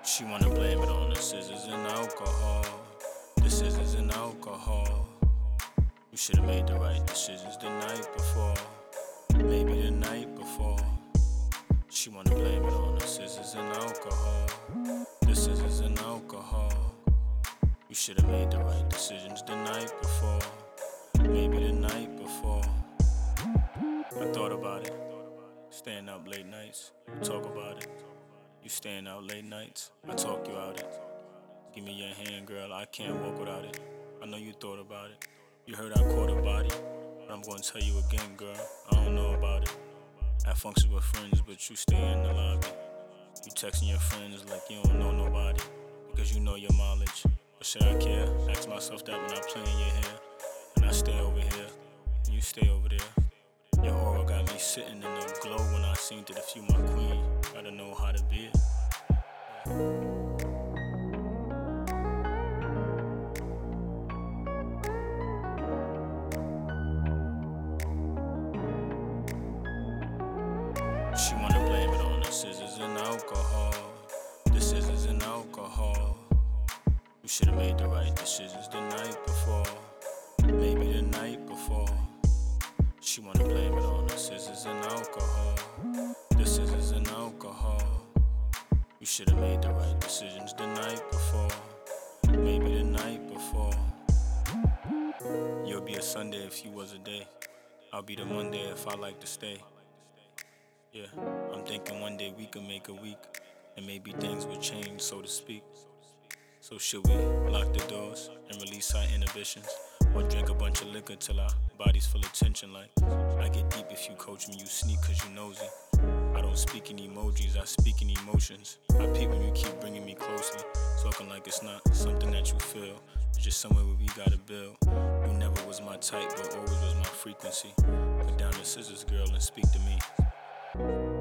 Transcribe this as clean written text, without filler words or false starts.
She wanna blame it on the scissors and alcohol. The scissors and alcohol. You should've made the right decisions the night before. Maybe the night before. She wanna blame it on the scissors and alcohol. The scissors and alcohol. You should've made the right decisions the night before. Maybe the night before. I thought about it. Staying up late nights, we talk about it. You staying out late nights, I talk you out it. Give me your hand, girl, I can't walk without it. I know you thought about it. You heard I caught a body, but I'm gonna tell you again, girl, I don't know about it. I function with friends, but you stay in the lobby. You texting your friends like you don't know nobody, because you know your mileage. But should I care? Ask myself that when I play in your hair. And I stay over here, and you stay over there. Your aura got me sitting in the glow when I seen to defeat my queen. Gotta know how to be it. She wanna blame it on the scissors and alcohol. The scissors and alcohol. You should've made the right decisions the night before. Maybe the night before. She wanna blame it on the scissors and alcohol. The scissors and alcohol. You should've made the right decisions the night before. Maybe the night before. You'll be a Sunday if you was a day. I'll be the Monday if I like to stay. Yeah, I'm thinking one day we could make a week, and maybe things would change, so to speak. So should we lock the doors and release our inhibitions? Or drink a bunch of liquor till our bodies full of tension? Like, I get deep if you coach me, you sneak cause you nosy. I don't speak in emojis, I speak in emotions. I peep when you keep bringing me closely, talking like it's not something that you feel. It's just somewhere where we gotta build. You never was my type, but always was my frequency. Put down the scissors, girl, and speak to me.